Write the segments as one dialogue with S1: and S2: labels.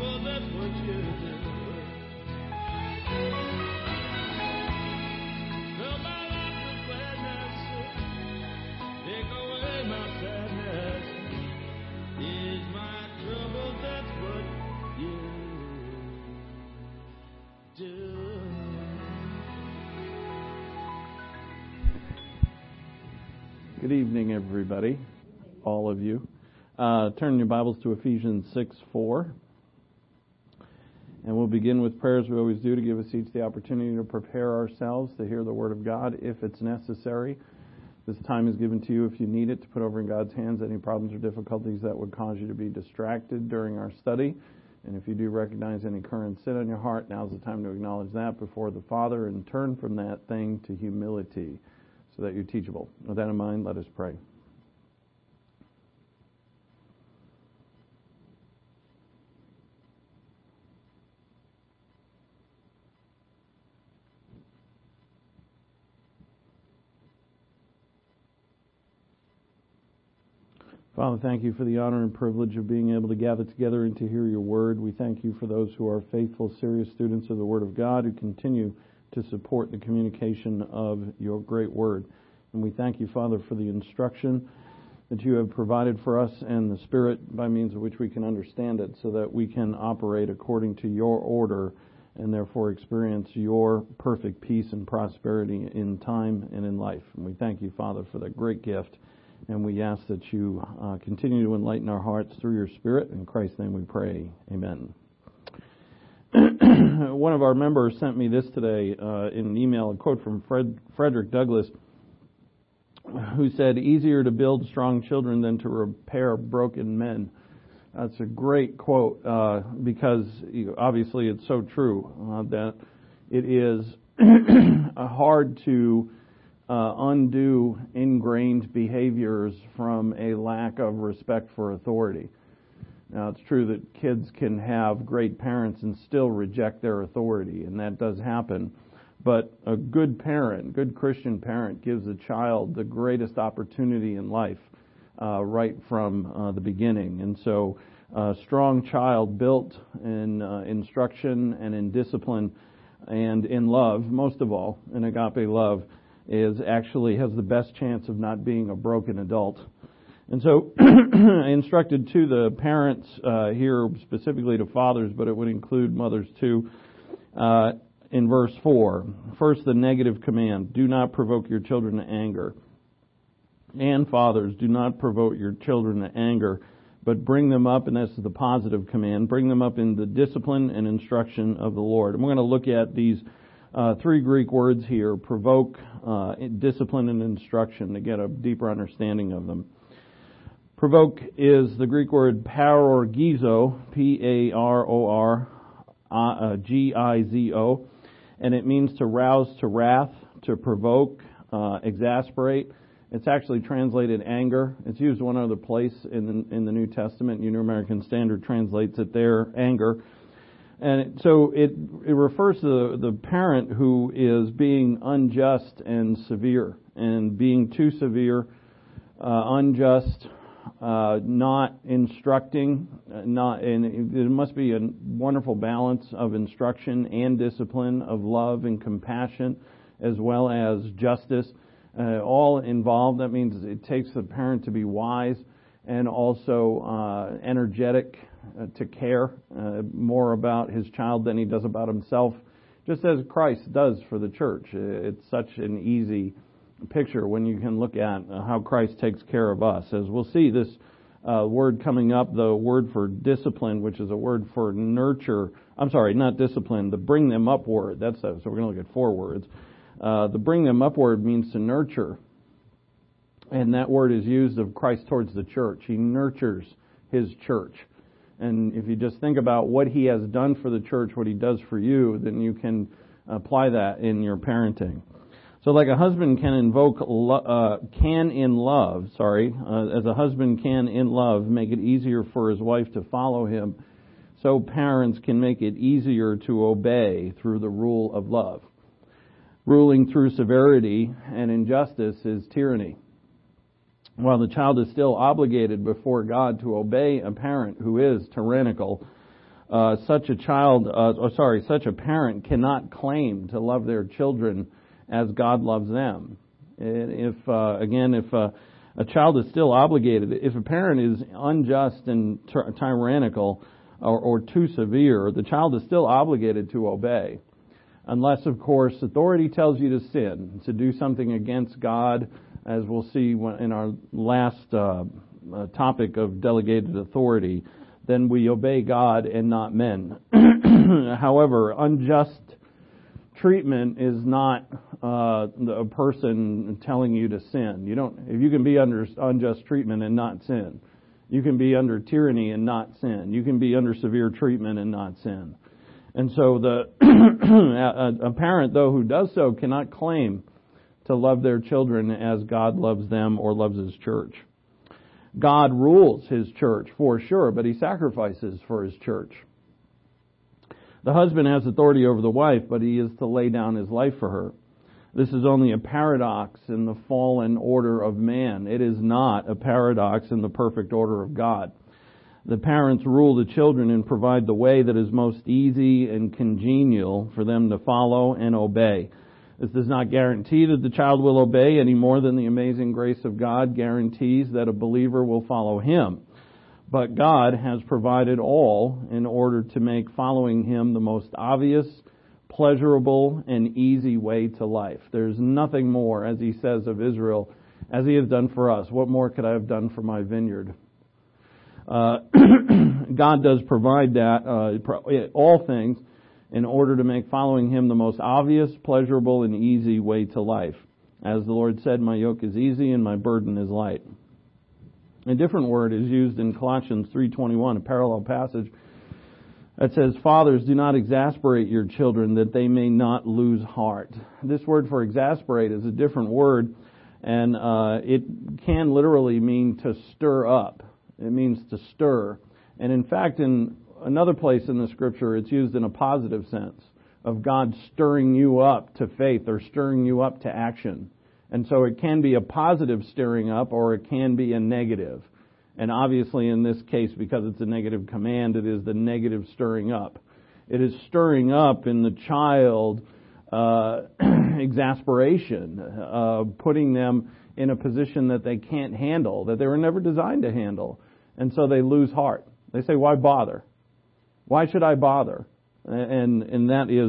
S1: trouble, that's what you do. Fill my life with gladness, take away my sadness. Ease my trouble, that's what you do.
S2: Good evening, everybody, all of you. Turn your Bibles to Ephesians 6:4. And we'll begin with prayer as we always do to give us each the opportunity to prepare ourselves to hear the Word of God if it's necessary. This time is given to you if you need it to put over in God's hands any problems or difficulties that would cause you to be distracted during our study. And if you do recognize any current sin on your heart, now's the time to acknowledge that before the Father and turn from that thing to humility so that you're teachable. With that in mind, let us pray. Father, thank you for the honor and privilege of being able to gather together and to hear your word. We thank you for those who are faithful, serious students of the Word of God who continue to support the communication of your great word. And we thank you, Father, for the instruction that you have provided for us and the Spirit by means of which we can understand it so that we can operate according to your order and therefore experience your perfect peace and prosperity in time and in life. And we thank you, Father, for that great gift. And we ask that you continue to enlighten our hearts through your Spirit. In Christ's name we pray. Amen. One of our members sent me this today in an email, a quote from Frederick Douglass, who said, "Easier to build strong children than to repair broken men." That's a great quote because obviously it's so true that it is hard to undo ingrained behaviors from a lack of respect for authority. Now, it's true that kids can have great parents and still reject their authority, and that does happen. But a good parent, good Christian parent, gives a child the greatest opportunity in life right from the beginning. And so a strong child built in instruction and in discipline and in love, most of all, in agape love, has the best chance of not being a broken adult. And so I instructed to the parents here, specifically to fathers, but it would include mothers too, in verse 4. First, the negative command, do not provoke your children to anger. And fathers, do not provoke your children to anger, but bring them up, and this is the positive command, bring them up in the discipline and instruction of the Lord. And we're going to look at these three Greek words here, provoke, discipline, and instruction, to get a deeper understanding of them. Provoke is the Greek word parorgizo, P-A-R-O-R-G-I-Z-O, and it means to rouse to wrath, to provoke, exasperate. It's actually translated anger. It's used one other place in the New Testament. New American Standard translates it there, anger. And so it refers to the parent who is being unjust and severe, and being too severe, unjust, not instructing, and there must be a wonderful balance of instruction and discipline, of love and compassion, as well as justice, all involved. That means it takes the parent to be wise and also energetic, to care more about his child than he does about himself, just as Christ does for the church. It's such an easy picture when you can look at how Christ takes care of us. As we'll see, this word coming up, the word for discipline, which is a word for nurture. I'm sorry, not discipline, the bring them up word. So we're going to look at four words. The bring them up word means to nurture. And that word is used of Christ towards the church. He nurtures his church. And if you just think about what he has done for the church, what he does for you, then you can apply that in your parenting. So like a husband can in love, as a husband can in love make it easier for his wife to follow him, so parents can make it easier to obey through the rule of love. Ruling through severity and injustice is tyranny. While the child is still obligated before God to obey a parent who is tyrannical, such a parent cannot claim to love their children as God loves them. If a child is still obligated, if a parent is unjust and tyrannical or too severe, the child is still obligated to obey. Unless, of course, authority tells you to sin, to do something against God, as we'll see in our last topic of delegated authority, then we obey God and not men. However, unjust treatment is not a person telling you to sin. If you can be under unjust treatment and not sin. You can be under tyranny and not sin. You can be under severe treatment and not sin. And so a parent, though, who does so cannot claim to love their children as God loves them or loves His church. God rules His church for sure, but He sacrifices for His church. The husband has authority over the wife, but he is to lay down his life for her. This is only a paradox in the fallen order of man. It is not a paradox in the perfect order of God. The parents rule the children and provide the way that is most easy and congenial for them to follow and obey. This does not guarantee that the child will obey any more than the amazing grace of God guarantees that a believer will follow Him. But God has provided all in order to make following Him the most obvious, pleasurable, and easy way to life. There's nothing more, as He says of Israel, as He has done for us. What more could I have done for my vineyard? God does provide that, all things, in order to make following Him the most obvious, pleasurable, and easy way to life. As the Lord said, my yoke is easy and my burden is light. A different word is used in Colossians 3:21, a parallel passage that says, fathers, do not exasperate your children that they may not lose heart. This word for exasperate is a different word, and it can literally mean to stir up. It means to stir. And in fact, in another place in the Scripture, it's used in a positive sense of God stirring you up to faith or stirring you up to action. And so it can be a positive stirring up or it can be a negative. And obviously in this case, because it's a negative command, it is the negative stirring up. It is stirring up in the child exasperation, putting them in a position that they can't handle, that they were never designed to handle. And so they lose heart. They say, why bother? Why should I bother? And that is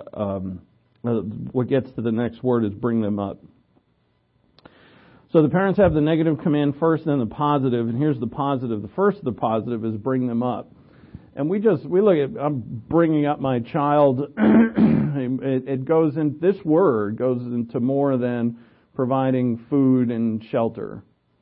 S2: what gets to the next word is bring them up. So the parents have the negative command first, then the positive, and here's the positive. The first of the positive is bring them up. And we look at, I'm bringing up my child. It goes in, this word goes into more than providing food and shelter.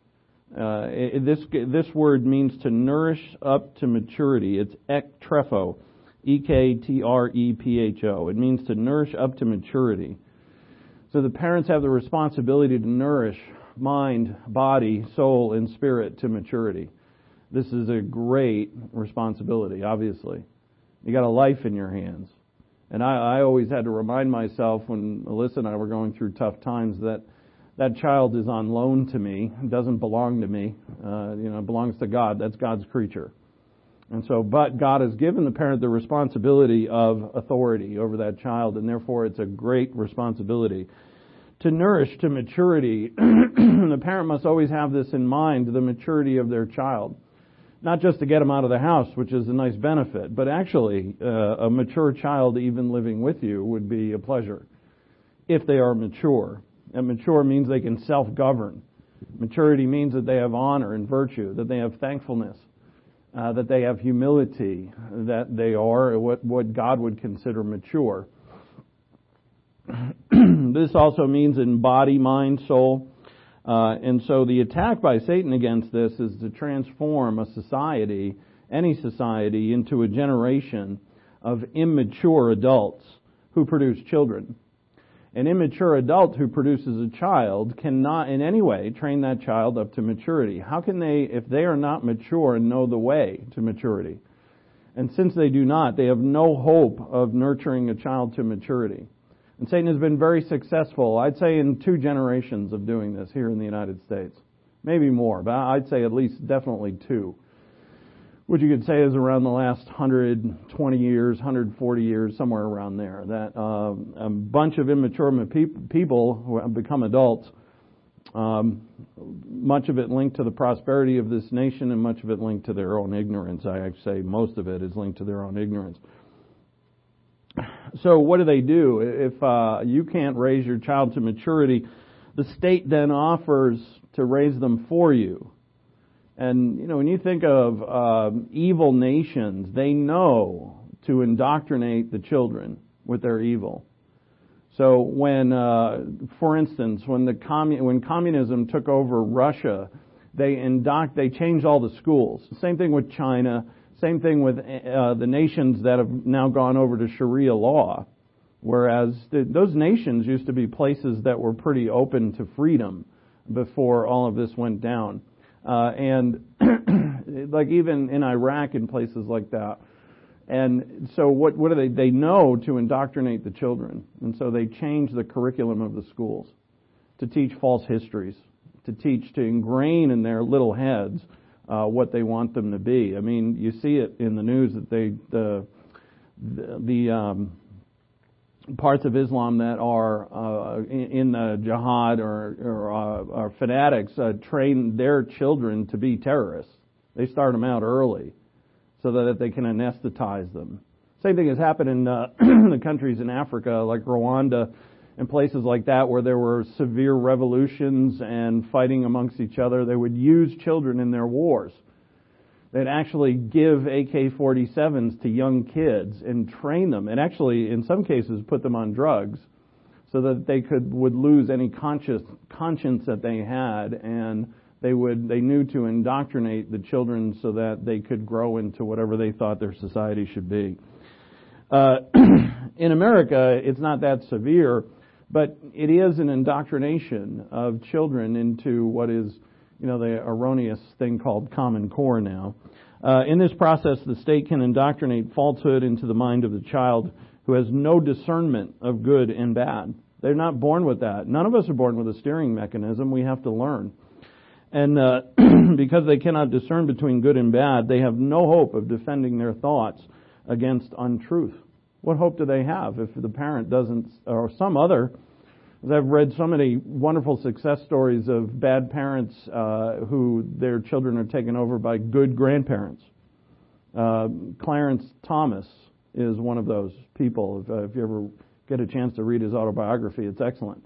S2: This word means to nourish up to maturity. It's ektrepho, E-K-T-R-E-P-H-O. It means to nourish up to maturity. So the parents have the responsibility to nourish mind, body, soul, and spirit to maturity. This is a great responsibility, obviously. You got a life in your hands. And I always had to remind myself when Alyssa and I were going through tough times that child is on loan to me. It doesn't belong to me. It belongs to God. That's God's creature. And so, but God has given the parent the responsibility of authority over that child, and therefore it's a great responsibility. To nourish to maturity, the parent must always have this in mind, the maturity of their child. Not just to get them out of the house, which is a nice benefit, but actually a mature child even living with you would be a pleasure if they are mature. And mature means they can self-govern. Maturity means that they have honor and virtue, that they have thankfulness, that they have humility, that they are what God would consider mature. This also means in body, mind, soul. And so the attack by Satan against this is to transform a society, any society, into a generation of immature adults who produce children. An immature adult who produces a child cannot in any way train that child up to maturity. How can they, if they are not mature and know the way to maturity? And since they do not, they have no hope of nurturing a child to maturity. And Satan has been very successful, I'd say, in 2 generations of doing this here in the United States. Maybe more, but I'd say at least definitely 2. which you could say is around the last 120 years, 140 years, somewhere around there. That a bunch of immature people who have become adults, much of it linked to the prosperity of this nation and much of it linked to their own ignorance. I actually say most of it is linked to their own ignorance. So what do? If you can't raise your child to maturity, the state then offers to raise them for you. And, when you think of evil nations, they know to indoctrinate the children with their evil. So when, for instance, when communism took over Russia, they changed all the schools. Same thing with China. Same thing with the nations that have now gone over to Sharia law. Whereas those nations used to be places that were pretty open to freedom before all of this went down. And like even in Iraq and places like that. And so what do they know to indoctrinate the children. And so they change the curriculum of the schools to teach false histories, to ingrain in their little heads what they want them to be. I mean, you see it in the news that the parts of Islam that are in the jihad or fanatics train their children to be terrorists. They start them out early so that they can anesthetize them. Same thing has happened in the countries in Africa, like Rwanda and places like that, where there were severe revolutions and fighting amongst each other. They would use children in their wars. They'd actually give AK-47s to young kids and train them, and actually, in some cases, put them on drugs so that they would lose any conscience that they had, and they knew to indoctrinate the children so that they could grow into whatever they thought their society should be. In America, it's not that severe, but it is an indoctrination of children into what is, the erroneous thing called Common Core now. In this process, the state can indoctrinate falsehood into the mind of the child who has no discernment of good and bad. They're not born with that. None of us are born with a steering mechanism. We have to learn. And because they cannot discern between good and bad, they have no hope of defending their thoughts against untruth. What hope do they have if the parent doesn't, or some other? As I've read so many wonderful success stories of bad parents who their children are taken over by good grandparents. Clarence Thomas is one of those people. If you ever get a chance to read his autobiography, it's excellent.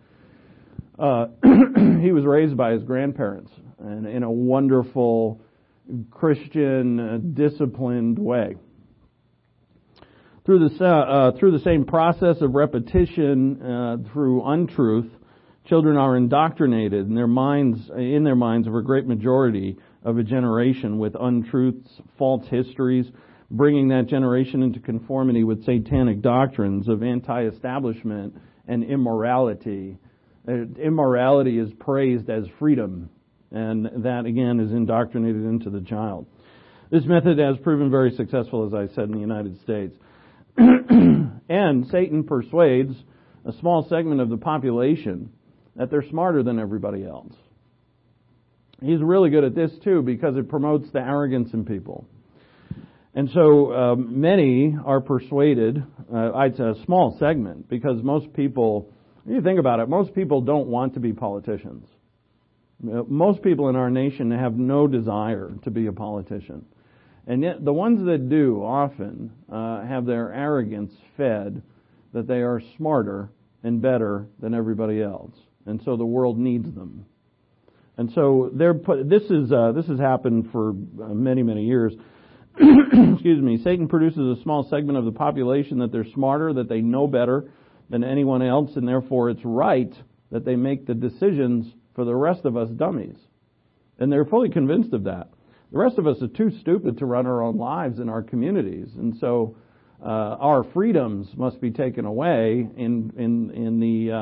S2: He was raised by his grandparents and in a wonderful Christian, disciplined way. Through the same process of repetition, through untruth, children are indoctrinated in their minds of a great majority of a generation with untruths, false histories, bringing that generation into conformity with satanic doctrines of anti-establishment and immorality. Immorality is praised as freedom, and that again is indoctrinated into the child. This method has proven very successful, as I said, in the United States. And Satan persuades a small segment of the population that they're smarter than everybody else. He's really good at this too because it promotes the arrogance in people. And so many are persuaded, I'd say a small segment, because most people, when you think about it, most people don't want to be politicians. Most people in our nation have no desire to be a politician. And yet the ones that do often have their arrogance fed that they are smarter and better than everybody else. And so the world needs them. And so this has happened for many, many years. Excuse me. Satan produces a small segment of the population that they're smarter, that they know better than anyone else, and therefore it's right that they make the decisions for the rest of us dummies. And they're fully convinced of that. The rest of us are too stupid to run our own lives in our communities, and so our freedoms must be taken away in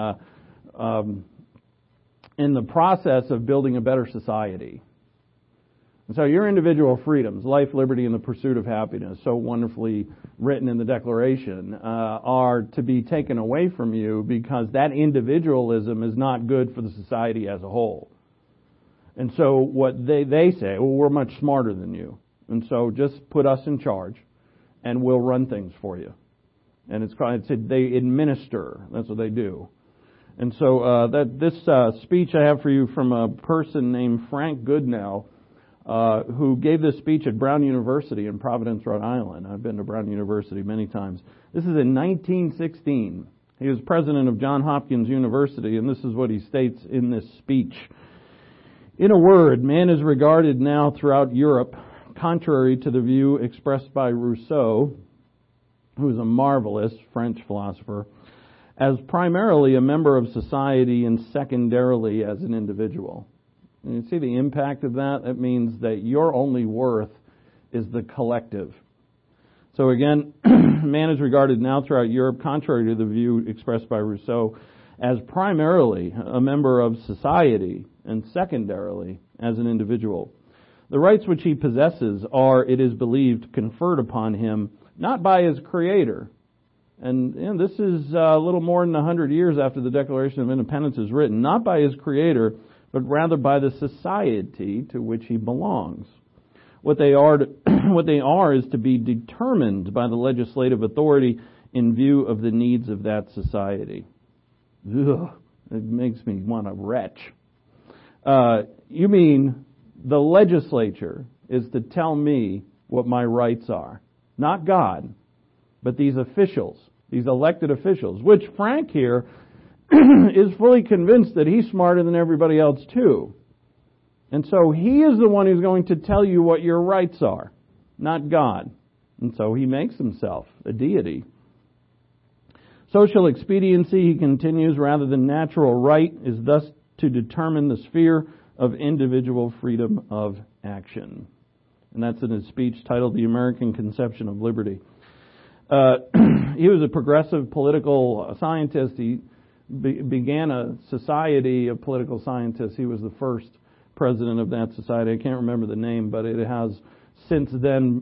S2: the process of building a better society. And so your individual freedoms, life, liberty, and the pursuit of happiness, so wonderfully written in the Declaration, are to be taken away from you because that individualism is not good for the society as a whole. And so what they say, well, we're much smarter than you. And so just put us in charge, and we'll run things for you. And they administer. That's what they do. And so this speech I have for you from a person named Frank Goodnow, who gave this speech at Brown University in Providence, Rhode Island. I've been to Brown University many times. This is in 1916. He was president of Johns Hopkins University, and this is what he states in this speech. In a word, man is regarded now throughout Europe, contrary to the view expressed by Rousseau, who is a marvelous French philosopher, as primarily a member of society and secondarily as an individual. And you see the impact of that? It means that your only worth is the collective. So again, man is regarded now throughout Europe, contrary to the view expressed by Rousseau, as primarily a member of society and secondarily as an individual. The rights which he possesses are, it is believed, conferred upon him not by his creator. And this is a little more than 100 years after the Declaration of Independence is written, not by his creator, but rather by the society to which he belongs. What they are is to be determined by the legislative authority in view of the needs of that society. Ugh, it makes me want to retch. You mean the legislature is to tell me what my rights are, not God, but these officials, these elected officials, which Frank here is fully convinced that he's smarter than everybody else too. And so he is the one who's going to tell you what your rights are, not God. And so he makes himself a deity. Social expediency, he continues, rather than natural right, is thus to determine the sphere of individual freedom of action. And that's in his speech titled The American Conception of Liberty. He was a progressive political scientist. He began a society of political scientists. He was the first president of that society. I can't remember the name, but it has since then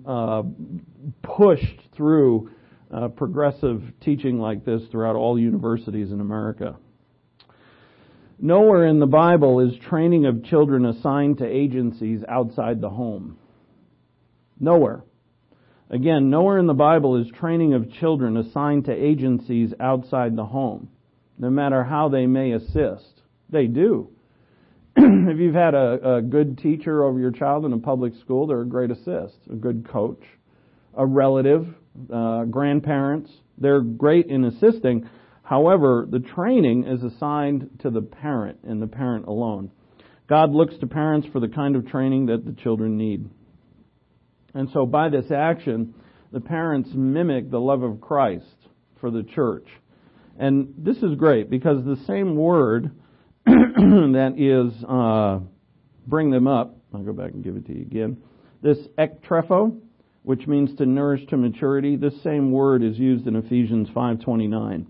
S2: pushed through progressive teaching like this throughout all universities in America. Nowhere in the Bible is training of children assigned to agencies outside the home. Nowhere. Again, nowhere in the Bible is training of children assigned to agencies outside the home, no matter how they may assist. They do. If you've had a good teacher over your child in a public school, they're a great assist. A good coach, a relative, grandparents, they're great in assisting. However, the training is assigned to the parent and the parent alone. God looks to parents for the kind of training that the children need. And so by this action, the parents mimic the love of Christ for the church. And this is great because the same word that is bring them up, I'll go back and give it to you again, this ektrepho, which means to nourish to maturity, this same word is used in Ephesians 5:29,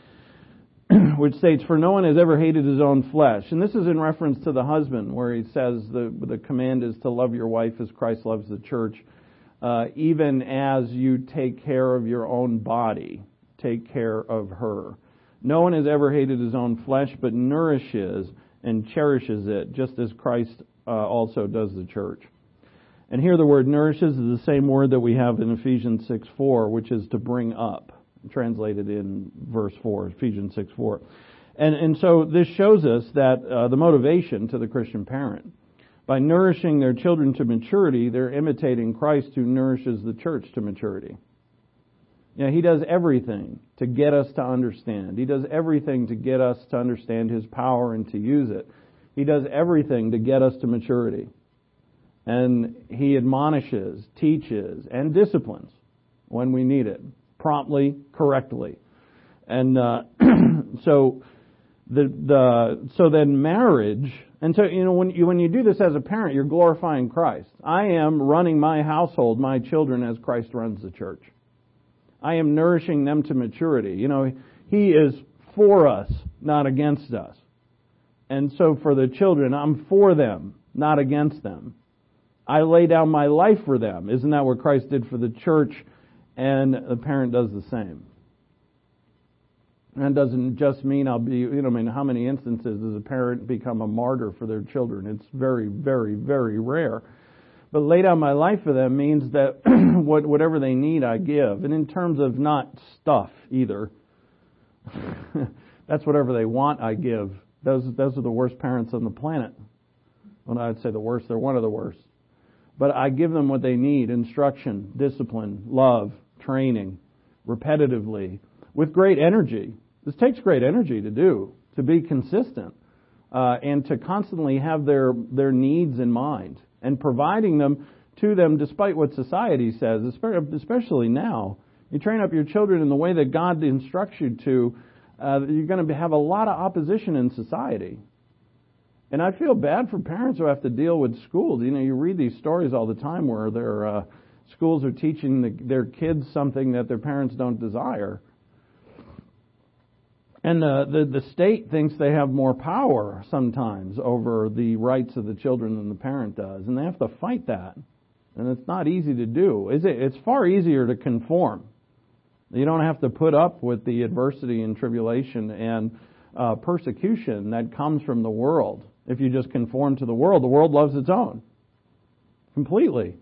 S2: which states, "For no one has ever hated his own flesh." And this is in reference to the husband, where he says the command is to love your wife as Christ loves the church, even as you take care of your own body, take care of her. No one has ever hated his own flesh, but nourishes and cherishes it, just as Christ also does the church. And here the word nourishes is the same word that we have in Ephesians 6:4, which is to bring up, translated in verse 4, Ephesians 6:4. And so this shows us that the motivation to the Christian parent. By nourishing their children to maturity, they're imitating Christ who nourishes the church to maturity. You know, He does everything to get us to understand. He does everything to get us to understand His power and to use it. He does everything to get us to maturity. And He admonishes, teaches, and disciplines when we need it, promptly, correctly. And so then marriage, and so when you do this as a parent, you're glorifying Christ. I am running my household, my children, as Christ runs the church. I am nourishing them to maturity. He is for us, not against us. And so for the children, I'm for them, not against them. I lay down my life for them. Isn't that what Christ did for the church? And the parent does the same. And that doesn't just mean how many instances does a parent become a martyr for their children? It's very, very, very rare. But lay down my life for them means that whatever they need, I give. And in terms of not stuff either. That's whatever they want, I give. Those are the worst parents on the planet. Well, I'd say the worst. They're one of the worst. But I give them what they need: instruction, discipline, love, training, repetitively, with great energy. This takes great energy to do, to be consistent, and to constantly have their needs in mind, and providing them to them despite what society says, especially now. You train up your children in the way that God instructs you to, you're going to have a lot of opposition in society. And I feel bad for parents who have to deal with schools. You know, you read these stories all the time where their schools are teaching their kids something that their parents don't desire. And the state thinks they have more power sometimes over the rights of the children than the parent does. And they have to fight that. And it's not easy to do. It's far easier to conform. You don't have to put up with the adversity and tribulation and persecution that comes from the world. If you just conform to the world loves its own. Completely.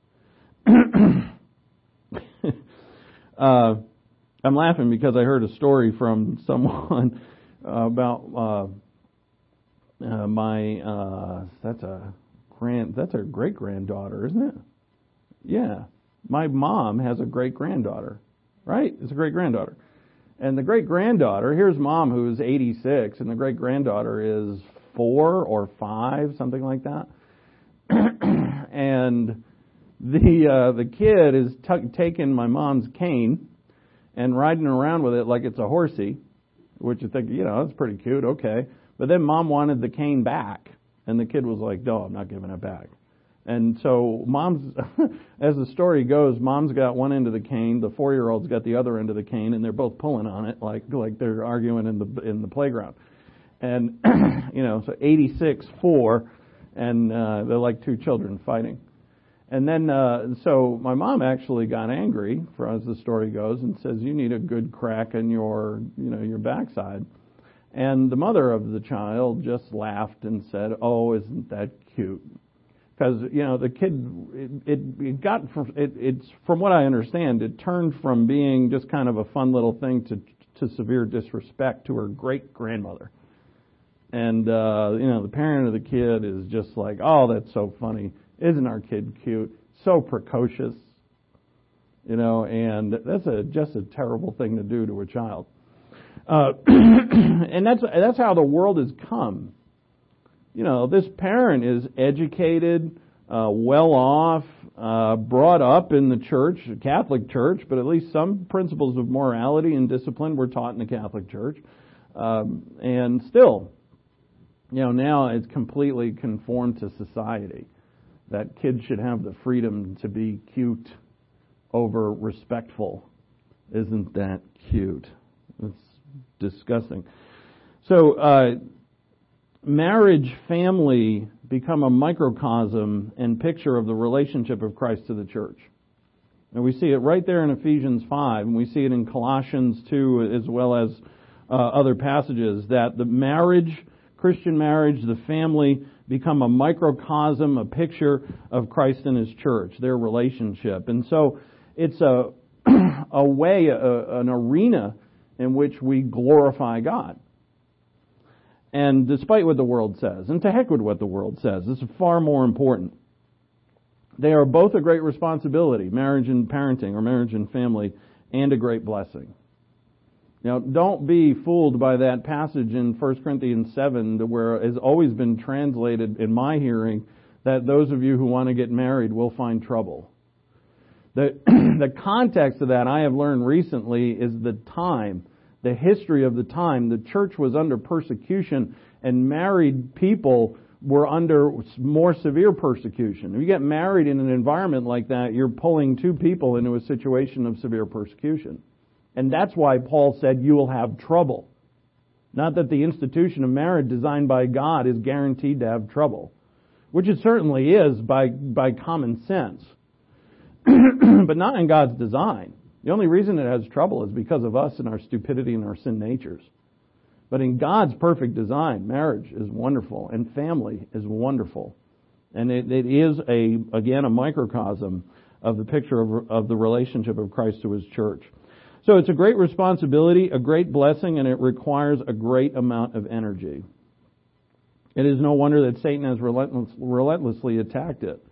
S2: I'm laughing because I heard a story from someone about that's a great granddaughter, isn't it? Yeah. My mom has a great granddaughter, right? It's a great granddaughter. And the great granddaughter, here's mom who's 86, and the great granddaughter is 4 or 5, something like that. And the kid is taking my mom's cane and riding around with it like it's a horsey, which you think, that's pretty cute, okay. But then mom wanted the cane back, and the kid was like, no, I'm not giving it back. And so mom's, as the story goes, mom's got one end of the cane, the 4-year-old's got the other end of the cane, and they're both pulling on it like they're arguing in the playground. And, so 86-4, and they're like two children fighting. And then, so my mom actually got angry, as the story goes, and says, you need a good crack in your backside. And the mother of the child just laughed and said, oh, isn't that cute? Because, the kid, it's from what I understand, it turned from being just kind of a fun little thing to severe disrespect to her great-grandmother. And, the parent of the kid is just like, oh, that's so funny. Isn't our kid cute? So precocious. And that's just a terrible thing to do to a child. And that's how the world has come. This parent is educated, well off, brought up in the church, a Catholic church, but at least some principles of morality and discipline were taught in the Catholic church. And still, now it's completely conformed to society. That kids should have the freedom to be cute over respectful. Isn't that cute? It's disgusting. So, marriage, family become a microcosm and picture of the relationship of Christ to the church. And we see it right there in Ephesians 5, and we see it in Colossians 2, as well as other passages, that the marriage, Christian marriage, the family, become a microcosm, a picture of Christ and His church, their relationship. And so it's a way, an arena in which we glorify God. And despite what the world says, and to heck with what the world says, this is far more important. They are both a great responsibility, marriage and parenting, or marriage and family, and a great blessing. Now, don't be fooled by that passage in 1 Corinthians 7, where it has always been translated, in my hearing, that those of you who want to get married will find trouble. The context of that, I have learned recently, is the time, the history of the time. The church was under persecution, and married people were under more severe persecution. If you get married in an environment like that, you're pulling two people into a situation of severe persecution. And that's why Paul said you will have trouble. Not that the institution of marriage designed by God is guaranteed to have trouble, which it certainly is by common sense, but not in God's design. The only reason it has trouble is because of us and our stupidity and our sin natures. But in God's perfect design, marriage is wonderful and family is wonderful. And it is, again, a microcosm of the picture of the relationship of Christ to His church. So it's a great responsibility, a great blessing, and it requires a great amount of energy. It is no wonder that Satan has relentlessly attacked it.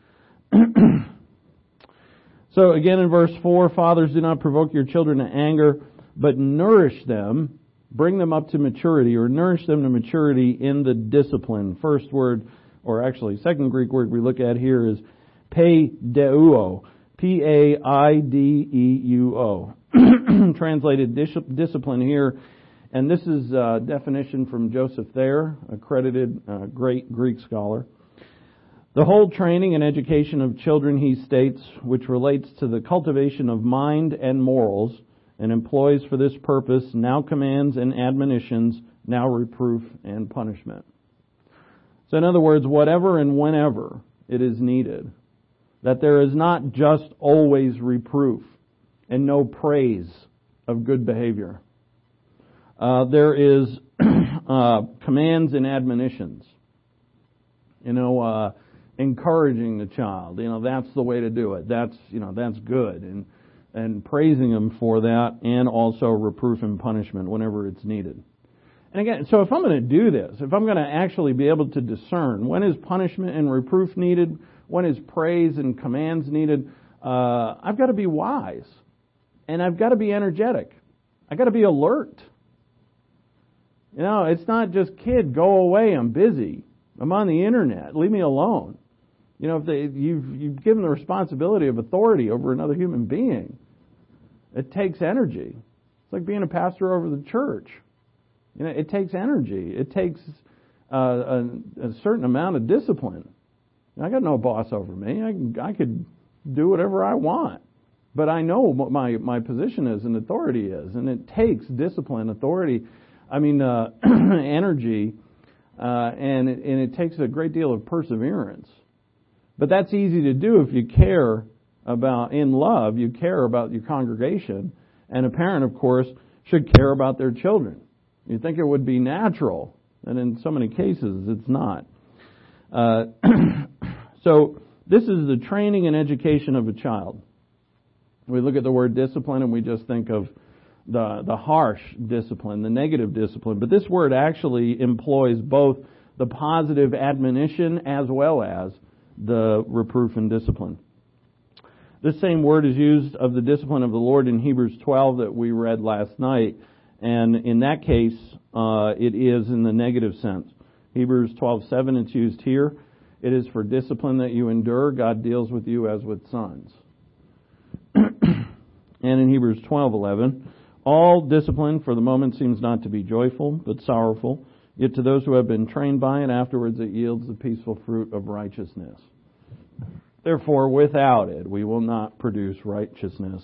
S2: So again in verse 4, fathers, do not provoke your children to anger, but nourish them, bring them up to maturity, or nourish them to maturity in the discipline. First word, or actually second Greek word we look at here is paideuo, P-A-I-D-E-U-O. Translated discipline here. And this is a definition from Joseph Thayer, accredited great Greek scholar. The whole training and education of children, he states, which relates to the cultivation of mind and morals, and employs for this purpose now commands and admonitions, now reproof and punishment. So in other words, whatever and whenever it is needed, that there is not just always reproof and no praise of good behavior. There is commands and admonitions. Encouraging the child. That's the way to do it. That's good. And praising them for that, and also reproof and punishment whenever it's needed. And again, so if I'm going to do this, if I'm going to actually be able to discern when is punishment and reproof needed, when is praise and commands needed, I've got to be wise. And I've got to be energetic. I've got to be alert. It's not just, kid, go away, I'm busy. I'm on the internet, leave me alone. If you've given the responsibility of authority over another human being, it takes energy. It's like being a pastor over the church. It takes energy. It takes a certain amount of discipline. I got no boss over me. I could do whatever I want. But I know what my position is and authority is. And it takes discipline, authority, energy, and it takes a great deal of perseverance. But that's easy to do if you care about, in love, you care about your congregation. And a parent, of course, should care about their children. You think it would be natural, and in so many cases it's not. So this is the training and education of a child. We look at the word discipline and we just think of the harsh discipline, the negative discipline. But this word actually employs both the positive admonition as well as the reproof and discipline. This same word is used of the discipline of the Lord in Hebrews 12 that we read last night. And in that case, it is in the negative sense. Hebrews 12:7, it's used here. It is for discipline that you endure. God deals with you as with sons. And in Hebrews 12:11, all discipline for the moment seems not to be joyful, but sorrowful. Yet to those who have been trained by it, afterwards it yields the peaceful fruit of righteousness. Therefore, without it, we will not produce righteousness.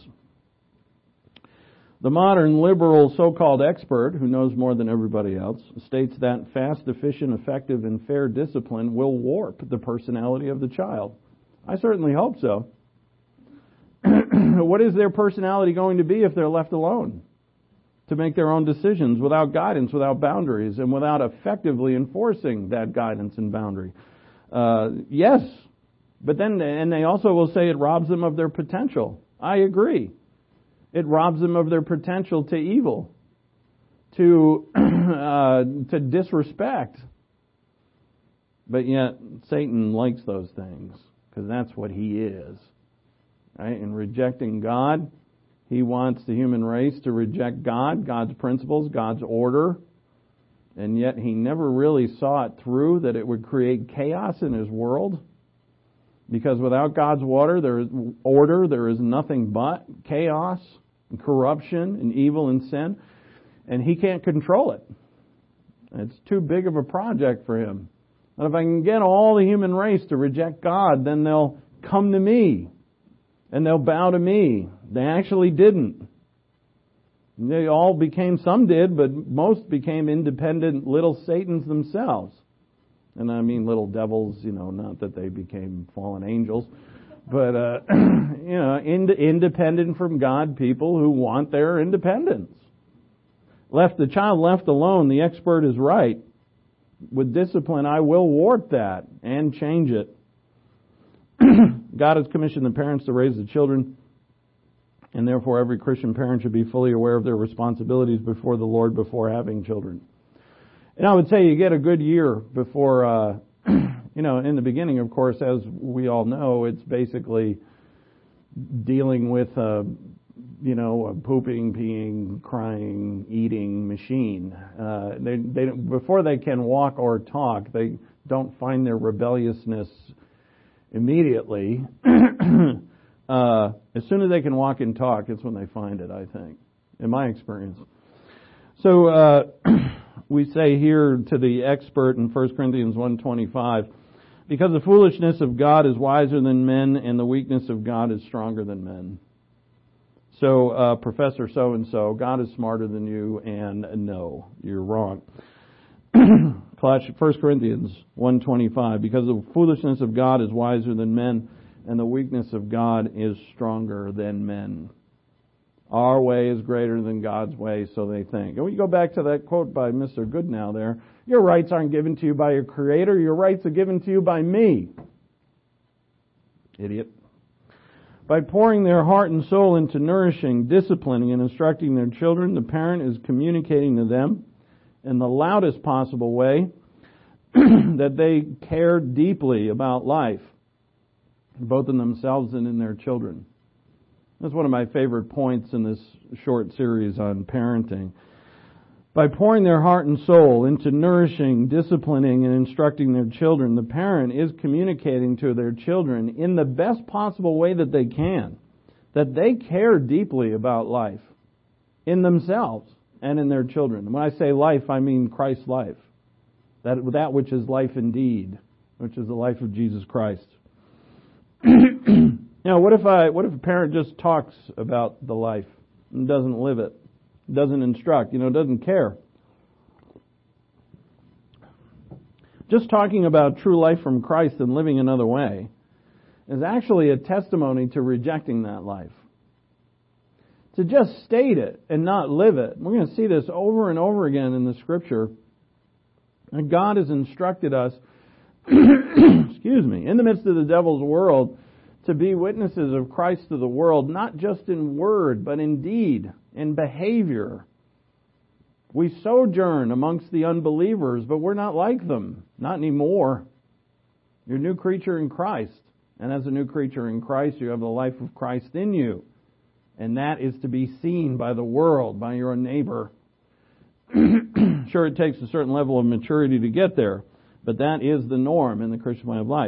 S2: The modern liberal so-called expert, who knows more than everybody else, states that fast, efficient, effective, and fair discipline will warp the personality of the child. I certainly hope so. What is their personality going to be if they're left alone to make their own decisions without guidance, without boundaries, and without effectively enforcing that guidance and boundary? Yes, but then, and they also will say it robs them of their potential. I agree. It robs them of their potential to evil, to disrespect. But yet, Satan likes those things, because that's what he is. Right? In rejecting God, he wants the human race to reject God, God's principles, God's order, and yet he never really saw it through that it would create chaos in his world. Because without God's order, there is nothing but chaos and corruption and evil and sin, and he can't control it. It's too big of a project for him. And if I can get all the human race to reject God, then they'll come to me and they'll bow to me. They actually didn't. They all became, some did, but most became independent little Satans themselves. And I mean little devils, not that they became fallen angels, but, independent from God people who want their independence. The child left alone, the expert is right. With discipline, I will warp that and change it. God has commissioned the parents to raise the children, and therefore every Christian parent should be fully aware of their responsibilities before the Lord before having children. And I would say you get a good year before, in the beginning, of course, as we all know, it's basically dealing with a pooping, peeing, crying, eating machine. They before they can walk or talk, they don't find their rebelliousness immediately. As soon as they can walk and talk, it's when they find it, I think, in my experience. So we say here to the expert in 1 Corinthians 1:25, because the foolishness of God is wiser than men, and the weakness of God is stronger than men. So, Professor so-and-so, God is smarter than you, and no, you're wrong. 1 Corinthians 1:25, because the foolishness of God is wiser than men, and the weakness of God is stronger than men. Our way is greater than God's way, so they think. And we go back to that quote by Mr. Goodnow there. Your rights aren't given to you by your Creator. Your rights are given to you by me. Idiot. By pouring their heart and soul into nourishing, disciplining, and instructing their children, the parent is communicating to them in the loudest possible way that they care deeply about life, both in themselves and in their children. That's one of my favorite points in this short series on parenting. By pouring their heart and soul into nourishing, disciplining, and instructing their children, the parent is communicating to their children in the best possible way that they can, that they care deeply about life in themselves and in their children. When I say life, I mean Christ's life. That which is life indeed, which is the life of Jesus Christ. Now, what if a parent just talks about the life and doesn't live it, doesn't instruct, doesn't care? Just talking about true life from Christ and living another way is actually a testimony to rejecting that life. To just state it and not live it. We're going to see this over and over again in the Scripture. And God has instructed us, in the midst of the devil's world, to be witnesses of Christ to the world, not just in word, but in deed, in behavior. We sojourn amongst the unbelievers, but we're not like them. Not anymore. You're a new creature in Christ. And as a new creature in Christ, you have the life of Christ in you. And that is to be seen by the world, by your neighbor. Sure, it takes a certain level of maturity to get there, but that is the norm in the Christian way of life.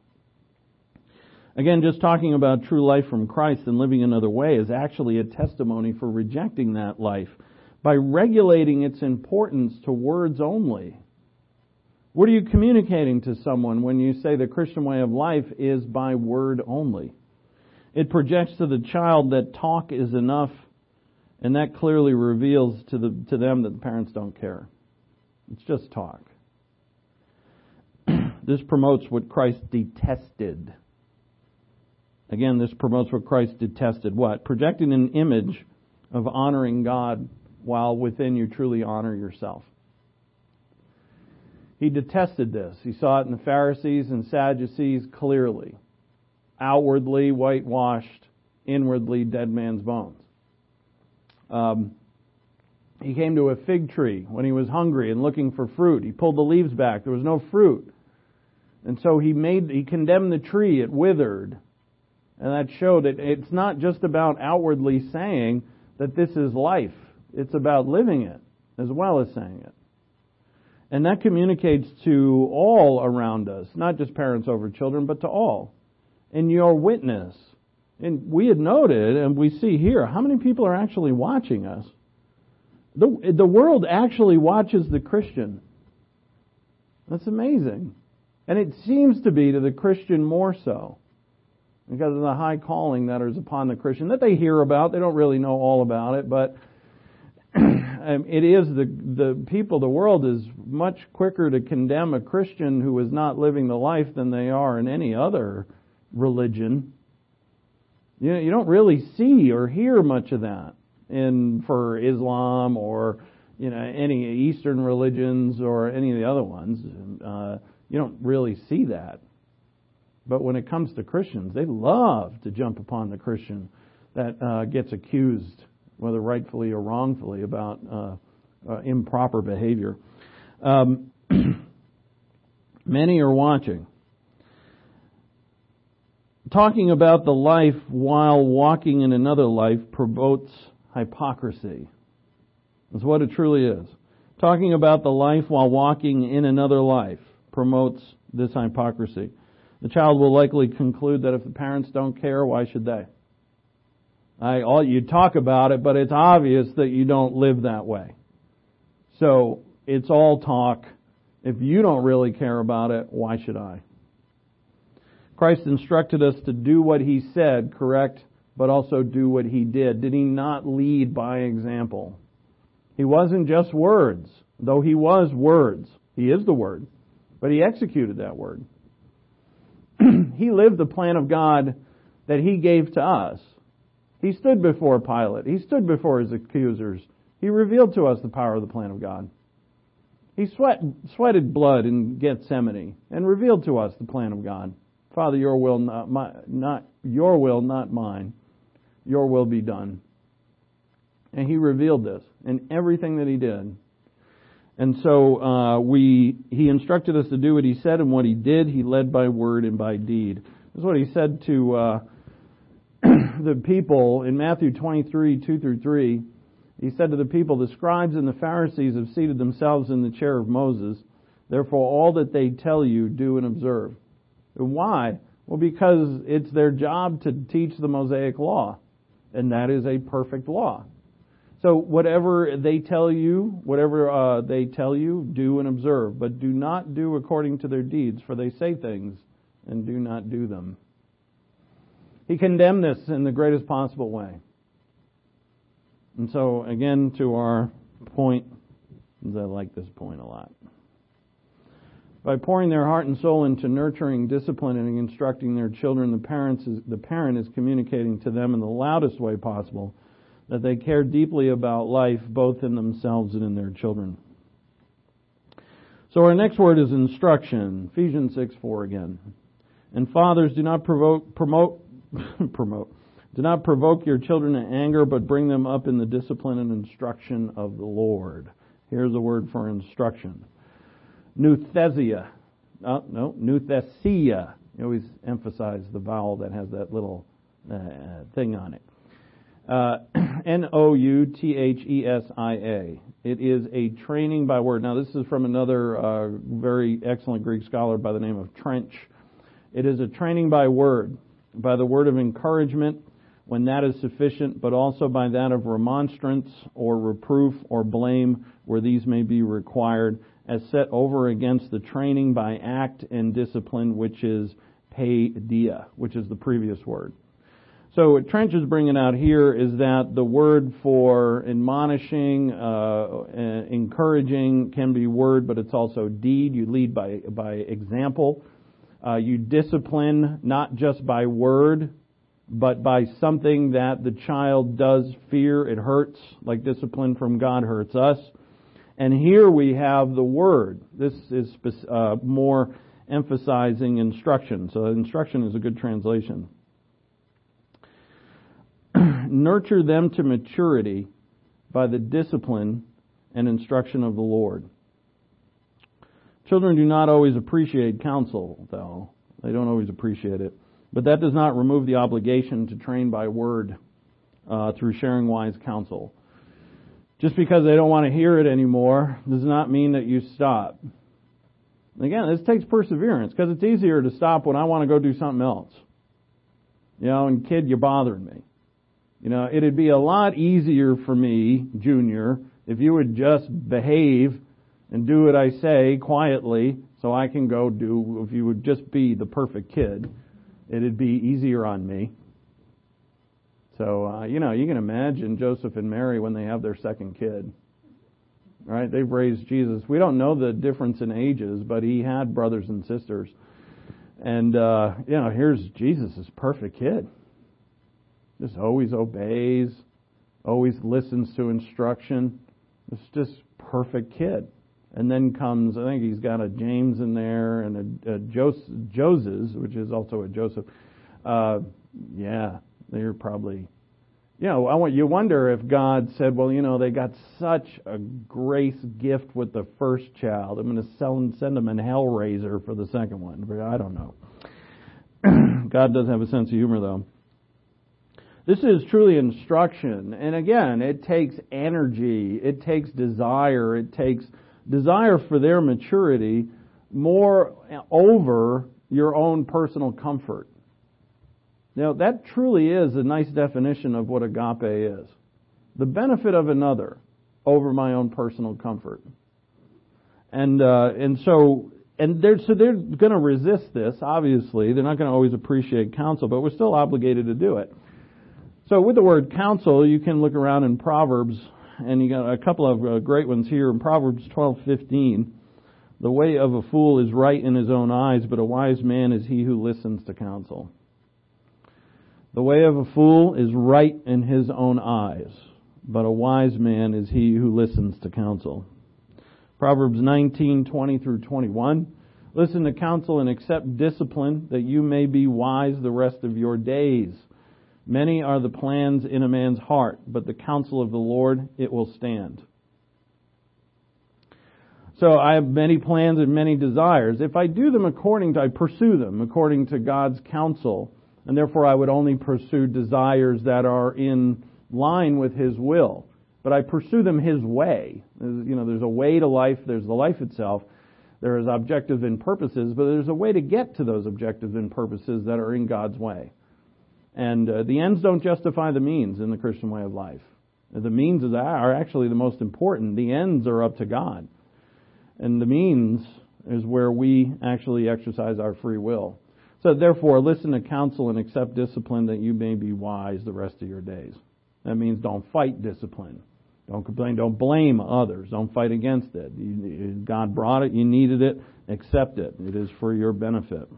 S2: Again, just talking about true life from Christ and living another way is actually a testimony for rejecting that life by regulating its importance to words only. What are you communicating to someone when you say the Christian way of life is by word only? It projects to the child that talk is enough, and that clearly reveals to them that the parents don't care. It's just talk. This promotes what Christ detested. Again, this promotes what Christ detested. What? Projecting an image of honoring God while within you truly honor yourself. He detested this. He saw it in the Pharisees and Sadducees clearly. Outwardly whitewashed, inwardly dead man's bones. He came to a fig tree when he was hungry and looking for fruit. He pulled the leaves back. There was no fruit. And so he condemned the tree. It withered. And that showed that it's not just about outwardly saying that this is life. It's about living it as well as saying it. And that communicates to all around us, not just parents over children, but to all. In your witness. And we had noted, and we see here, how many people are actually watching us? The world actually watches the Christian. That's amazing. And it seems to be to the Christian more so, because of the high calling that is upon the Christian, that they hear about. They don't really know all about it, but it is the people, the world is much quicker to condemn a Christian who is not living the life than they are in any other religion. You don't really see or hear much of that for Islam or any Eastern religions or any of the other ones. You don't really see that. But when it comes to Christians, they love to jump upon the Christian that gets accused, whether rightfully or wrongfully, about improper behavior. Many are watching. Talking about the life while walking in another life promotes hypocrisy. That's what it truly is. Talking about the life while walking in another life promotes this hypocrisy. The child will likely conclude that if the parents don't care, why should they? You talk about it, but it's obvious that you don't live that way. So it's all talk. If you don't really care about it, why should I? Christ instructed us to do what He said, correct, but also do what He did. Did He not lead by example? He wasn't just words, though He was words. He is the Word, but He executed that Word. He lived the plan of God that He gave to us. He stood before Pilate. He stood before His accusers. He revealed to us the power of the plan of God. He sweated blood in Gethsemane and revealed to us the plan of God. Father, your will, not your will, not mine. Your will be done. And He revealed this in everything that He did. And so He instructed us to do what He said, and what He did, He led by word and by deed. This is what He said to the people in Matthew 23, 2 through 3. He said to the people, "The scribes and the Pharisees have seated themselves in the chair of Moses. Therefore all that they tell you, do and observe." Why? Well, because it's their job to teach the Mosaic law, and that is a perfect law. So whatever they tell you, do and observe, but do not do according to their deeds, for they say things and do not do them. He condemned this in the greatest possible way. And so, again, to our point, I like this point a lot. By pouring their heart and soul into nurturing, disciplining, and instructing their children, the parent is communicating to them in the loudest way possible that they care deeply about life, both in themselves and in their children. So our next word is instruction. Ephesians 6:4 again. And fathers, do not provoke your children to anger, but bring them up in the discipline and instruction of the Lord. Here's a word for instruction. Nouthesia. Nouthesia. You always emphasize the vowel that has that little thing on it. Nouthesia. It is a training by word. Now, this is from another very excellent Greek scholar by the name of Trench. It is a training by word, by the word of encouragement, when that is sufficient, but also by that of remonstrance or reproof or blame, where these may be required, as set over against the training by act and discipline, which is paideia, which is the previous word. So what Trench is bringing out here is that the word for admonishing, encouraging can be word, but it's also deed. You lead by example. You discipline not just by word, but by something that the child does fear. It hurts, like discipline from God hurts us. And here we have the word. This is more emphasizing instruction. So instruction is a good translation. Nurture them to maturity by the discipline and instruction of the Lord. Children do not always appreciate counsel, though. They don't always appreciate it. But that does not remove the obligation to train by word through sharing wise counsel. Just because they don't want to hear it anymore does not mean that you stop. Again, this takes perseverance, because it's easier to stop when I want to go do something else. And kid, you're bothering me. It'd be a lot easier for me, Junior, if you would just behave and do what I say quietly so I can go do, if you would just be the perfect kid, it'd be easier on me. So, you can imagine Joseph and Mary when they have their second kid. Right? They've raised Jesus. We don't know the difference in ages, but he had brothers and sisters. And, here's Jesus' perfect kid. Just always obeys, always listens to instruction, It's just perfect kid. And then comes, I think he's got a James in there and a Joses, which is also a Joseph. They're probably, you wonder if God said, well, they got such a grace gift with the first child. I'm going to send them an Hellraiser for the second one. But I don't know. God does have a sense of humor, though. This is truly instruction. And again, it takes energy. It takes desire. It takes desire for their maturity more over your own personal comfort. Now, that truly is a nice definition of what agape is. The benefit of another over my own personal comfort. And so they're going to resist this, obviously. They're not going to always appreciate counsel, but we're still obligated to do it. So with the word counsel, you can look around in Proverbs, and you got a couple of great ones here. In Proverbs 12:15, the way of a fool is right in his own eyes, but a wise man is he who listens to counsel. The way of a fool is right in his own eyes, but a wise man is he who listens to counsel. Proverbs 19:20 through 21. Listen to counsel and accept discipline, that you may be wise the rest of your days. Many are the plans in a man's heart, but the counsel of the Lord, it will stand. So I have many plans and many desires. If I do them I pursue them according to God's counsel, and therefore I would only pursue desires that are in line with His will. But I pursue them His way. There's a way to life, there's the life itself. There is objectives and purposes, but there's a way to get to those objectives and purposes that are in God's way. And the ends don't justify the means in the Christian way of life. The means are actually the most important. The ends are up to God. And the means is where we actually exercise our free will. So therefore, listen to counsel and accept discipline, that you may be wise the rest of your days. That means don't fight discipline. Don't complain. Don't blame others. Don't fight against it. God brought it. You needed it. Accept it. It is for your benefit.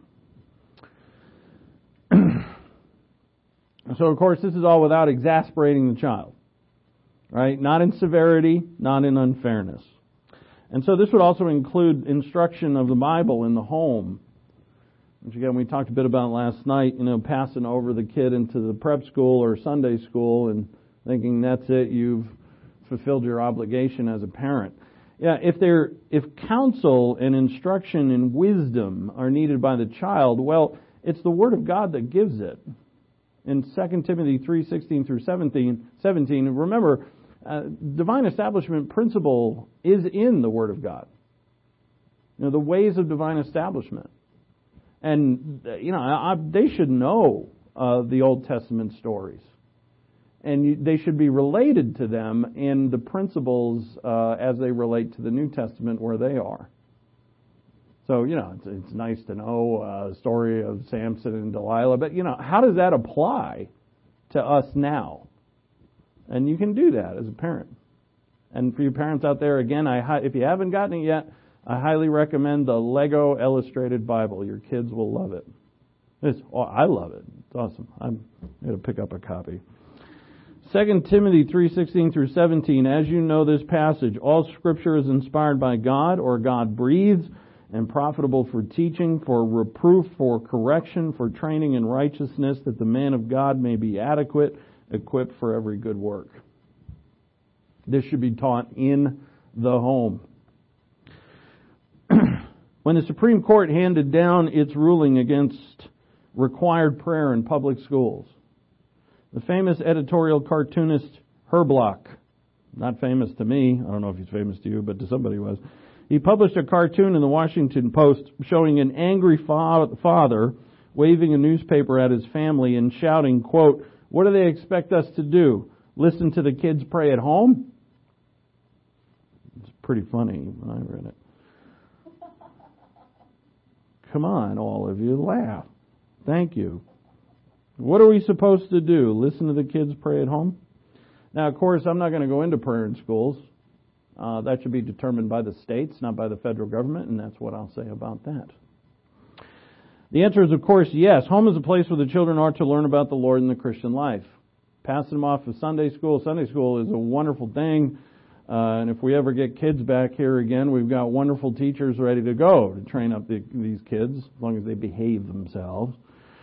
S2: So, of course, this is all without exasperating the child. Right? Not in severity, not in unfairness. And so this would also include instruction of the Bible in the home, which again we talked a bit about last night, passing over the kid into the prep school or Sunday school and thinking that's it, you've fulfilled your obligation as a parent. Yeah, if counsel and instruction and wisdom are needed by the child, well, it's the Word of God that gives it. In 2 Timothy 3:16 through 17, remember, divine establishment principle is in the Word of God. The ways of divine establishment. And, they should know the Old Testament stories. And they should be related to them in the principles as they relate to the New Testament where they are. So, it's nice to know the story of Samson and Delilah, but, how does that apply to us now? And you can do that as a parent. And for you parents out there, again, if you haven't gotten it yet, I highly recommend the Lego Illustrated Bible. Your kids will love it. I love it. It's awesome. I'm going to pick up a copy. 2 Timothy 3:16 through 17, as you know this passage, all Scripture is inspired by God, or God breathes, and profitable for teaching, for reproof, for correction, for training in righteousness, that the man of God may be adequate, equipped for every good work. This should be taught in the home. When the Supreme Court handed down its ruling against required prayer in public schools, the famous editorial cartoonist Herblock, not famous to me, I don't know if he's famous to you, but to somebody he was, he published a cartoon in the Washington Post showing an angry father waving a newspaper at his family and shouting, quote, "What do they expect us to do? Listen to the kids pray at home?" It's pretty funny when I read it. Come on, all of you, laugh. Thank you. What are we supposed to do? Listen to the kids pray at home? Now, of course, I'm not going to go into prayer in schools. That should be determined by the states, not by the federal government, and that's what I'll say about that. The answer is, of course, yes. Home is a place where the children are to learn about the Lord and the Christian life. Passing them off to Sunday school. Sunday school is a wonderful thing. And if we ever get kids back here again, we've got wonderful teachers ready to go to train up these kids, as long as they behave themselves.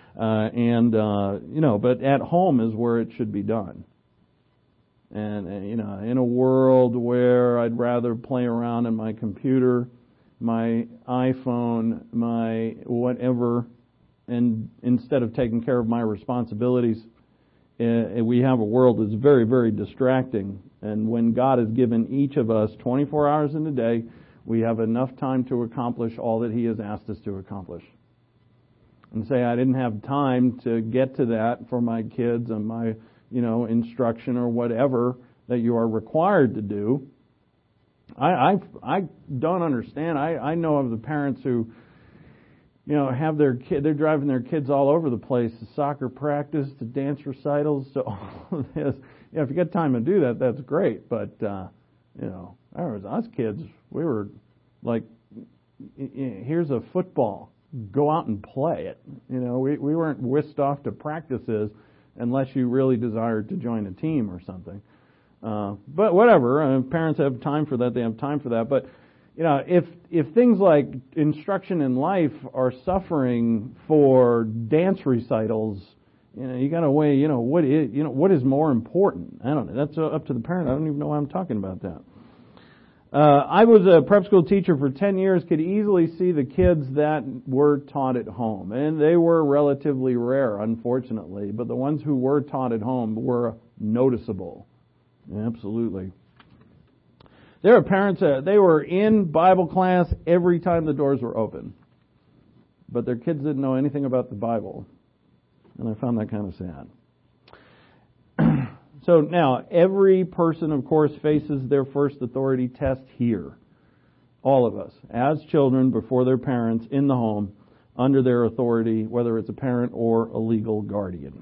S2: But at home is where it should be done. And, in a world where I'd rather play around in my computer, my iPhone, my whatever, and instead of taking care of my responsibilities, we have a world that's very, very distracting. And when God has given each of us 24 hours in a day, we have enough time to accomplish all that He has asked us to accomplish. And say, I didn't have time to get to that for my kids and my, instruction or whatever that you are required to do. I don't understand. I know of the parents who, have their kid, they're driving their kids all over the place, to soccer practice, to dance recitals, to all of this. If you get time to do that, that's great. But, us kids, we were like, here's a football. Go out and play it. We weren't whisked off to practices unless you really desired to join a team or something. But whatever, parents have time for that, they have time for that. But, if things like instruction in life are suffering for dance recitals, you got to weigh, what is more important? I don't know. That's up to the parent. I don't even know why I'm talking about that. I was a prep school teacher for 10 years, could easily see the kids that were taught at home. And they were relatively rare, unfortunately. But the ones who were taught at home were noticeable. Absolutely. There are parents, they were in Bible class every time the doors were open. But their kids didn't know anything about the Bible. And I found that kind of sad. So now, every person, of course, faces their first authority test here. All of us, as children, before their parents, in the home, under their authority, whether it's a parent or a legal guardian.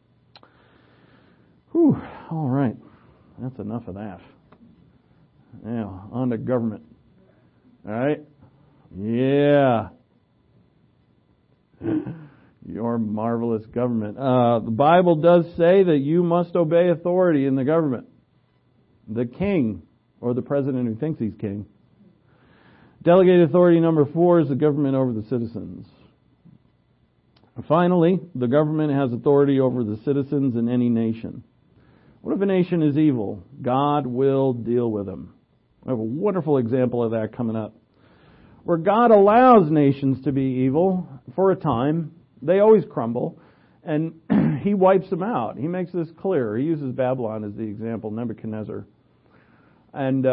S2: Whew, all right. That's enough of that. Now, on to government. All right? Yeah. Your marvelous government. The Bible does say that you must obey authority in the government. The king, or the president who thinks he's king. Delegated authority number 4 is the government over the citizens. Finally, the government has authority over the citizens in any nation. What if a nation is evil? God will deal with them. I have a wonderful example of that coming up. Where God allows nations to be evil for a time, they always crumble, and He wipes them out. He makes this clear. He uses Babylon as the example, Nebuchadnezzar. And,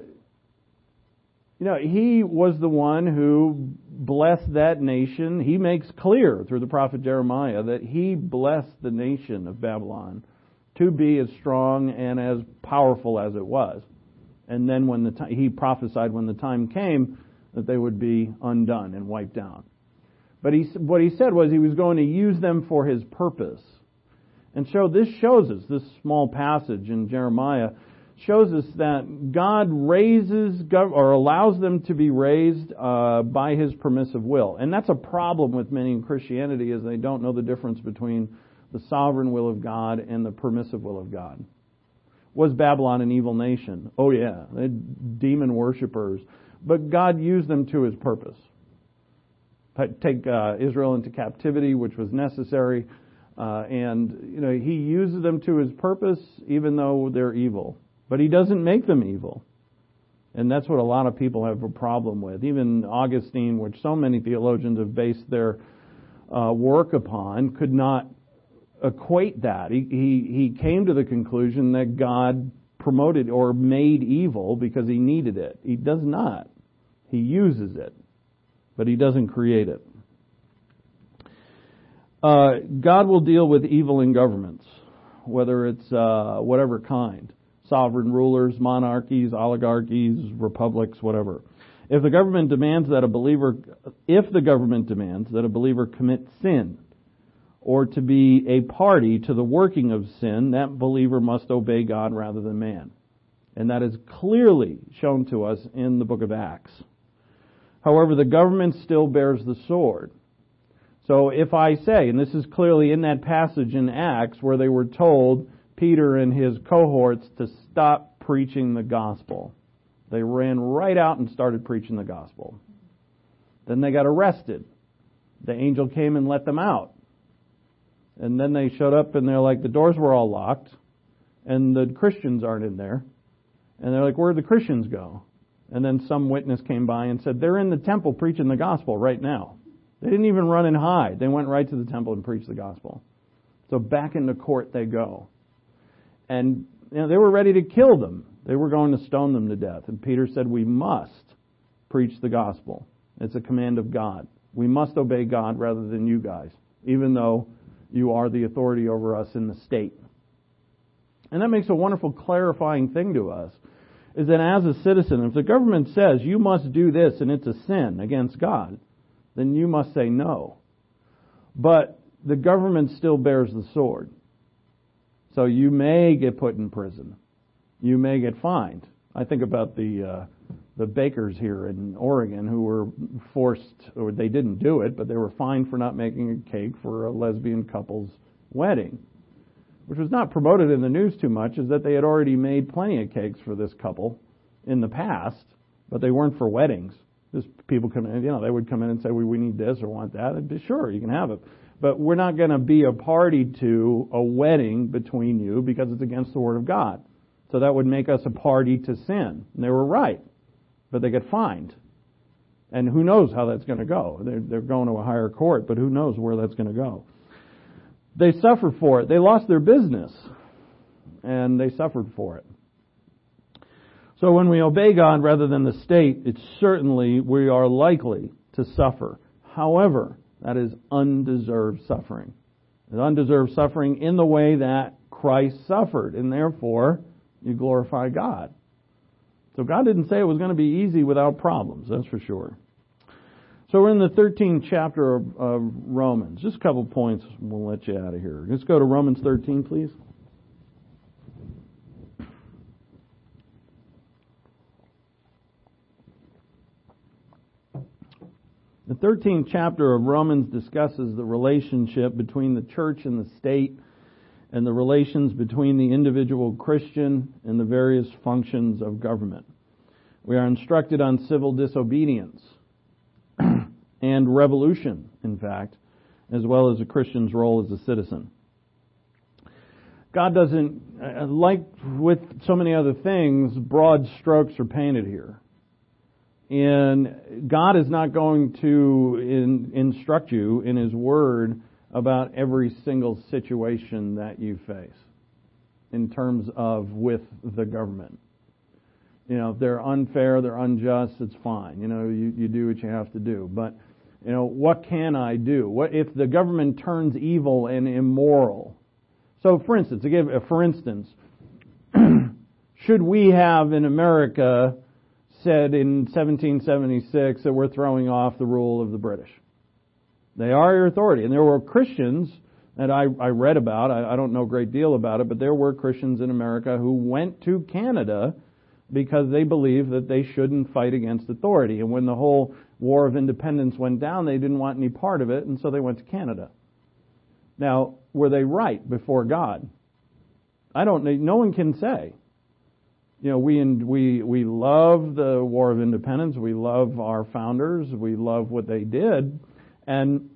S2: He was the one who blessed that nation. He makes clear through the prophet Jeremiah that He blessed the nation of Babylon to be as strong and as powerful as it was. And then when He prophesied when the time came that they would be undone and wiped out. But what He said was He was going to use them for His purpose. And so this shows us, this small passage in Jeremiah, shows us that God raises, or allows them to be raised by His permissive will. And that's a problem with many in Christianity, is they don't know the difference between the sovereign will of God and the permissive will of God. Was Babylon an evil nation? Oh yeah, they had demon worshippers. But God used them to His purpose. Take Israel into captivity, which was necessary, and He uses them to His purpose, even though they're evil. But He doesn't make them evil, and that's what a lot of people have a problem with. Even Augustine, which so many theologians have based their work upon, could not equate that. He came to the conclusion that God promoted or made evil because He needed it. He does not. He uses it, but He doesn't create it. God will deal with evil in governments, whether it's whatever kind. Sovereign rulers, monarchies, oligarchies, republics, whatever. If the government demands that a believer commit sin, or to be a party to the working of sin, that believer must obey God rather than man. And that is clearly shown to us in the book of Acts. However, the government still bears the sword. So if I say, and this is clearly in that passage in Acts where they were told, Peter and his cohorts, to stop preaching the gospel. They ran right out and started preaching the gospel. Then they got arrested. The angel came and let them out. And then they showed up and they're like, the doors were all locked and the Christians aren't in there. And they're like, where'd the Christians go? And then some witness came by and said, they're in the temple preaching the gospel right now. They didn't even run and hide. They went right to the temple and preached the gospel. So back into court they go. And they were ready to kill them. They were going to stone them to death. And Peter said, we must preach the gospel. It's a command of God. We must obey God rather than you guys, even though you are the authority over us in the state. And that makes a wonderful clarifying thing to us, is that as a citizen, if the government says you must do this and it's a sin against God, then you must say no. But the government still bears the sword. So you may get put in prison. You may get fined. I think about the bakers here in Oregon who were forced, or they didn't do it, but they were fined for not making a cake for a lesbian couple's wedding. Which was not promoted in the news too much, is that they had already made plenty of cakes for this couple in the past, but they weren't for weddings. Just people come in, they would come in and say, we need this or want that. I'd be sure, you can have it. But we're not going to be a party to a wedding between you because it's against the Word of God. So that would make us a party to sin. And they were right, but they get fined. And who knows how that's going to go. They're going to a higher court, but who knows where that's going to go. They suffered for it. They lost their business, and they suffered for it. So when we obey God rather than the state, it's certainly we are likely to suffer. However, that is undeserved suffering. It's undeserved suffering in the way that Christ suffered, and therefore you glorify God. So God didn't say it was going to be easy without problems, that's for sure. So we're in the 13th chapter of Romans. Just a couple points, we'll let you out of here. Let's go to Romans 13, please. The 13th chapter of Romans discusses the relationship between the church and the state, and the relations between the individual Christian and the various functions of government. We are instructed on civil disobedience and revolution, in fact, as well as a Christian's role as a citizen. God doesn't, like with so many other things, broad strokes are painted here. And God is not going to instruct you in His Word about every single situation that you face in terms of with the government. If they're unfair, they're unjust, it's fine. You do what you have to do. But, what can I do? What if the government turns evil and immoral? So, for instance, should we have in America said in 1776 that we're throwing off the rule of the British? They are your authority. And there were Christians that I read about, I don't know a great deal about it, but there were Christians in America who went to Canada because they believed that they shouldn't fight against authority. And when the whole War of Independence went down, they didn't want any part of it, and so they went to Canada. Now, were they right before God? I don't know. No one can say. We love the War of Independence. We love our founders. We love what they did. And,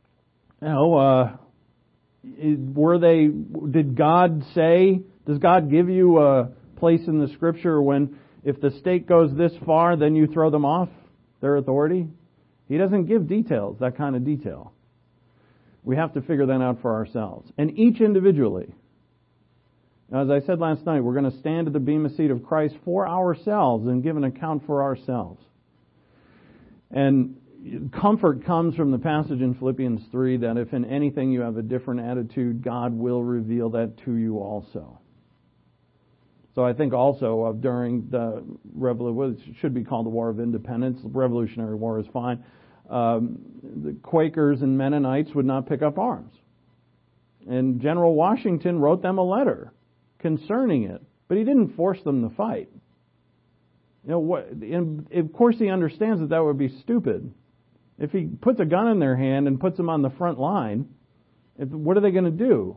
S2: did God say, does God give you a place in the Scripture when if the state goes this far, then you throw them off their authority? He doesn't give details, that kind of detail. We have to figure that out for ourselves. And each individually. Now, as I said last night, we're going to stand at the bema seat of Christ for ourselves and give an account for ourselves. And comfort comes from the passage in Philippians 3 that if in anything you have a different attitude, God will reveal that to you also. So I think also of during the what should be called the War of Independence, the Revolutionary War is fine, the Quakers and Mennonites would not pick up arms. And General Washington wrote them a letter concerning it, but he didn't force them to fight. And of course he understands that would be stupid. If he puts a gun in their hand and puts them on the front line What are they going to do?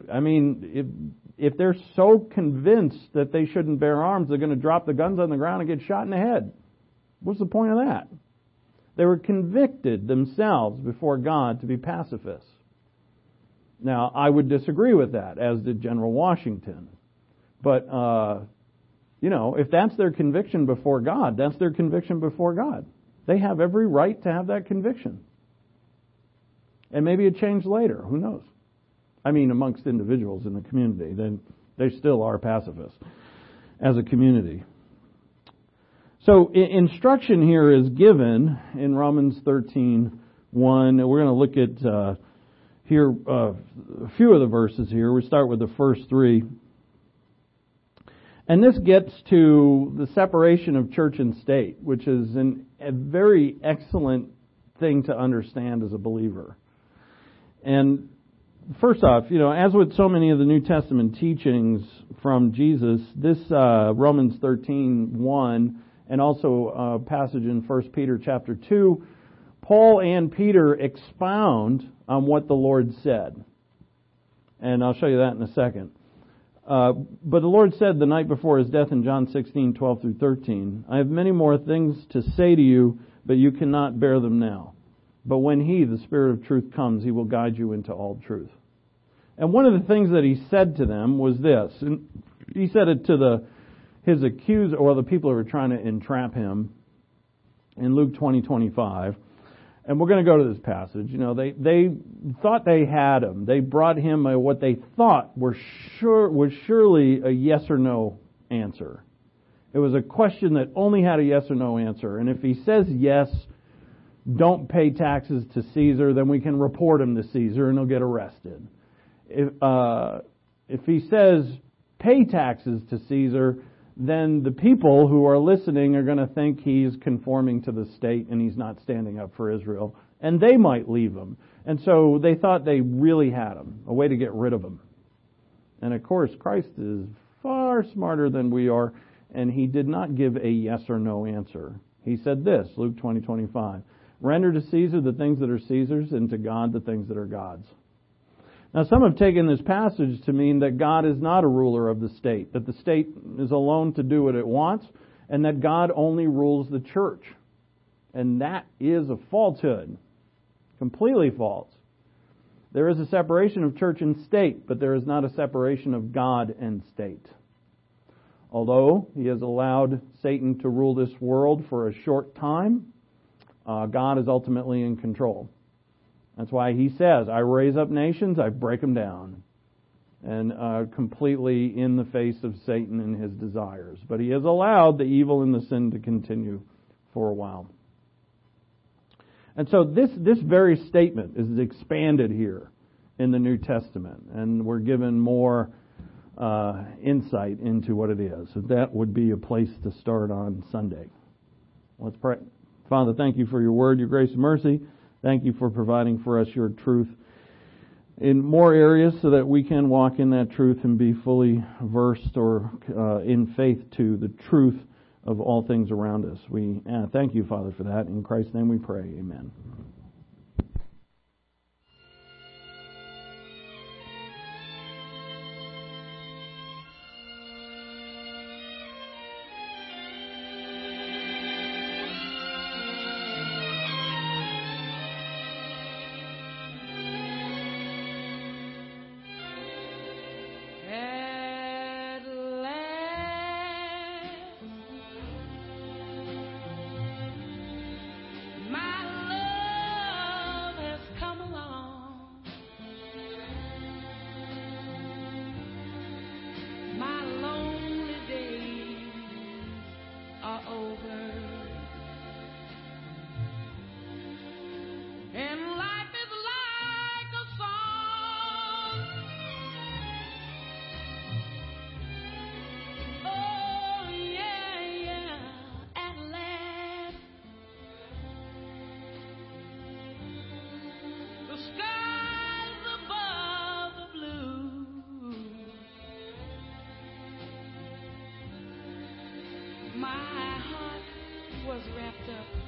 S2: If they're so convinced that they shouldn't bear arms, they're going to drop the guns on the ground and get shot in the head. What's the point of that? They were convicted themselves before God to be pacifists. Now, I would disagree with that, as did General Washington. But, if that's their conviction before God, that's their conviction before God. They have every right to have that conviction. And maybe it changed later. Who knows? Amongst individuals in the community, then they still are pacifists as a community. So instruction here is given in Romans 13:1. We're going to look at a few of the verses here. We start with the first three. And this gets to the separation of church and state, which is a very excellent thing to understand as a believer. And first off, as with so many of the New Testament teachings from Jesus, this Romans 13:1 and also a passage in 1 Peter chapter 2, Paul and Peter expound on what the Lord said. And I'll show you that in a second. But the Lord said the night before His death in John 16:12 through 13, I have many more things to say to you, but you cannot bear them now. But when He, the Spirit of truth, comes, He will guide you into all truth. And one of the things that He said to them was this. And He said it to His accuser, or the people who were trying to entrap Him, in Luke 20:25. And we're going to go to this passage. They thought they had Him. They brought Him what they thought was surely a yes or no answer. It was a question that only had a yes or no answer. And if He says yes, don't pay taxes to Caesar, then we can report him to Caesar and he'll get arrested. If He says pay taxes to Caesar, then the people who are listening are going to think He's conforming to the state and He's not standing up for Israel. And they might leave Him. And so they thought they really had Him, a way to get rid of Him. And of course, Christ is far smarter than we are, and He did not give a yes or no answer. He said this, Luke 20:25, render to Caesar the things that are Caesar's, and to God the things that are God's. Now, some have taken this passage to mean that God is not a ruler of the state, that the state is alone to do what it wants, and that God only rules the church. And that is a falsehood. Completely false. There is a separation of church and state, but there is not a separation of God and state. Although He has allowed Satan to rule this world for a short time, God is ultimately in control. That's why He says, I raise up nations, I break them down. And completely in the face of Satan and his desires. But He has allowed the evil and the sin to continue for a while. And so this very statement is expanded here in the New Testament. And we're given more insight into what it is. So that would be a place to start on Sunday. Let's pray. Father, thank You for Your word, Your grace and mercy. Thank You for providing for us Your truth in more areas so that we can walk in that truth and be fully versed or in faith to the truth of all things around us. We thank You, Father, for that. In Christ's name we pray. Amen.
S3: My heart was wrapped up